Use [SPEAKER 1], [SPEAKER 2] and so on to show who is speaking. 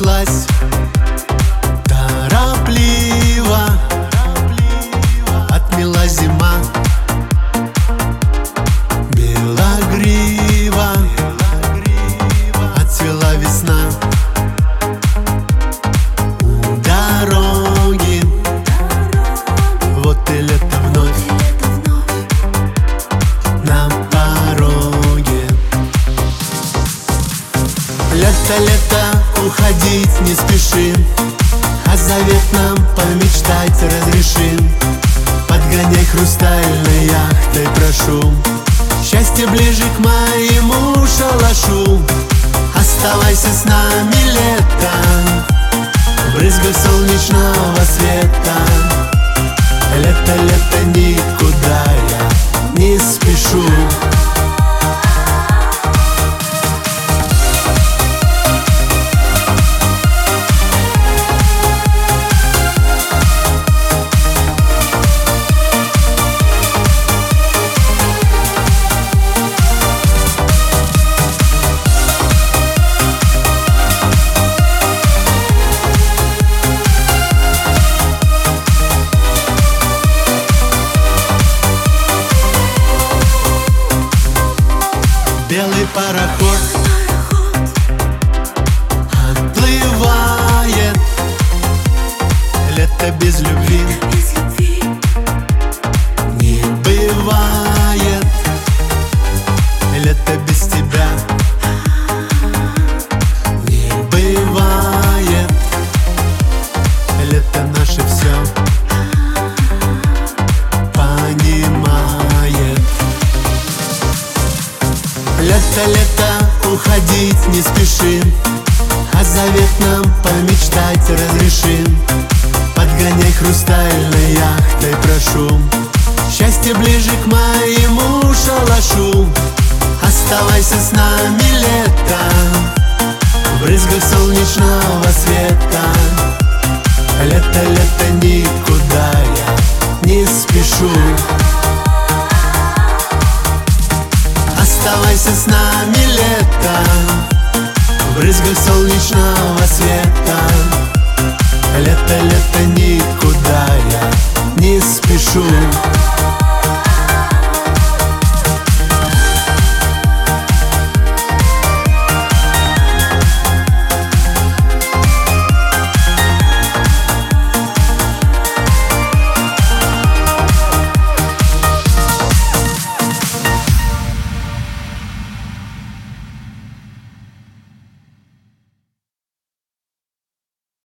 [SPEAKER 1] неслась торопливо, отмела зима, белогрива, отцвела весна. У дороги вот и лето вновь на пороге. Лето, лето, уходить не спешим, а завет нам помечтать разрешим. Подгоняй хрустальной яхтой, прошу, счастье ближе к моему шалашу. Оставайся с нами летом, в брызгах солнечного света. Лето, лето, никуда я не спешу. Белый пароход отплывает. Лето без любви не бывает. Лето без тебя не бывает. Лето наше все понимает. Лето, лето, уходить не спешим, а завет нам помечтать разрешим. Подгоняй хрустальной яхтой, прошу, счастье ближе к моему шалашу. Оставайся с нами летом, в брызгах солнечного света. Лето, лето, никуда я не спешу. Оставайся с нами летом, в брызгах солнечного света. Лето, лето, никуда я не спешу.